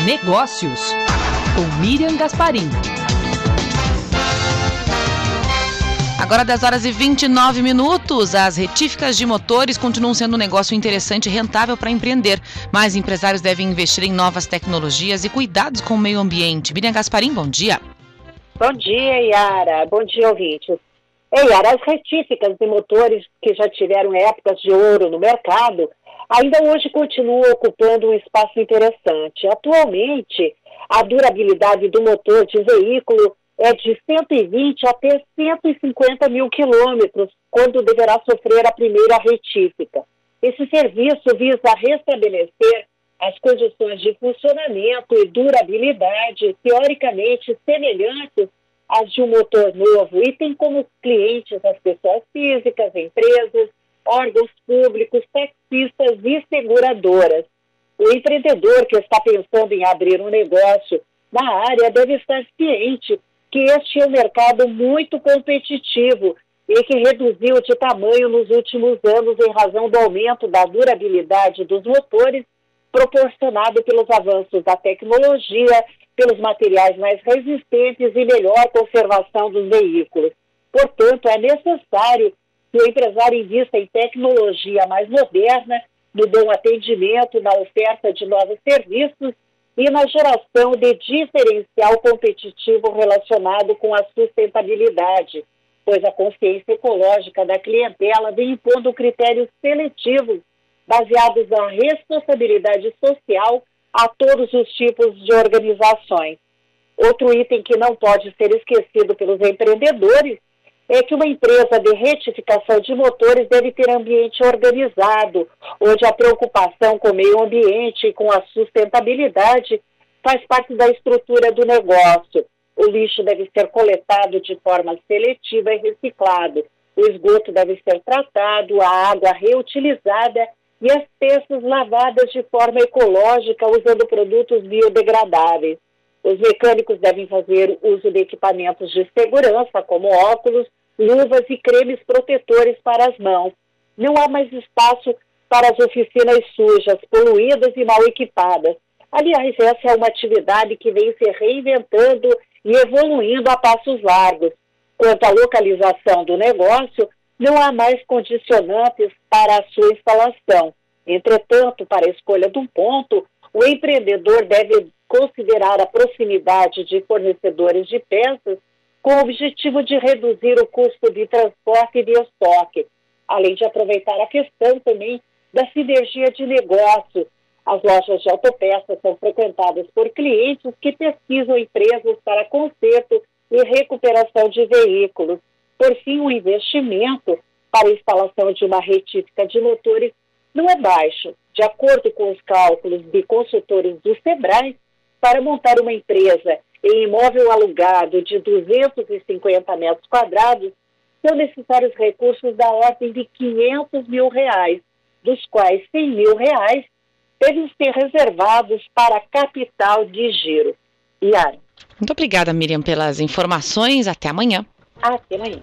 Negócios, com Miriam Gasparim. Agora 10h29, as retíficas de motores continuam sendo um negócio interessante e rentável para empreender, mas empresários devem investir em novas tecnologias e cuidados com o meio ambiente. Miriam Gasparim, bom dia. Bom dia, Yara. Bom dia, ouvintes. Yara, as retíficas de motores que já tiveram épocas de ouro no mercado ainda hoje continuam ocupando um espaço interessante. Atualmente, a durabilidade do motor de veículo é de 120 até 150 mil quilômetros, quando deverá sofrer a primeira retífica. Esse serviço visa restabelecer as condições de funcionamento e durabilidade teoricamente semelhantes às de um motor novo e tem como clientes as pessoas físicas, empresas, órgãos públicos, taxistas e seguradoras. O empreendedor que está pensando em abrir um negócio na área deve estar ciente que este é um mercado muito competitivo e que reduziu de tamanho nos últimos anos em razão do aumento da durabilidade dos motores proporcionado pelos avanços da tecnologia, pelos materiais mais resistentes e melhor conservação dos veículos. Portanto, é necessário que o empresário invista em tecnologia mais moderna, no bom atendimento, na oferta de novos serviços e na geração de diferencial competitivo relacionado com a sustentabilidade, pois a consciência ecológica da clientela vem impondo critérios seletivos baseados na responsabilidade social a todos os tipos de organizações. Outro item que não pode ser esquecido pelos empreendedores é que uma empresa de retificação de motores deve ter ambiente organizado, onde a preocupação com o meio ambiente e com a sustentabilidade faz parte da estrutura do negócio. O lixo deve ser coletado de forma seletiva e reciclado. O esgoto deve ser tratado, a água reutilizada e as peças lavadas de forma ecológica usando produtos biodegradáveis. Os mecânicos devem fazer uso de equipamentos de segurança, como óculos, luvas e cremes protetores para as mãos. Não há mais espaço para as oficinas sujas, poluídas e mal equipadas. Aliás, essa é uma atividade que vem se reinventando e evoluindo a passos largos. Quanto à localização do negócio, não há mais condicionantes para a sua instalação. Entretanto, para a escolha de um ponto, o empreendedor deve considerar a proximidade de fornecedores de peças com o objetivo de reduzir o custo de transporte e de estoque, além de aproveitar a questão também da sinergia de negócio. As lojas de autopeças são frequentadas por clientes que pesquisam empresas para conserto e recuperação de veículos. Por fim, o investimento para a instalação de uma retífica de motores não é baixo. De acordo com os cálculos de consultores do Sebrae, para montar uma empresa em imóvel alugado de 250 metros quadrados, são necessários recursos da ordem de R$500 mil, dos quais R$100 mil devem ser reservados para capital de giro. Yara. Muito obrigada, Miriam, pelas informações. Até amanhã. Até amanhã.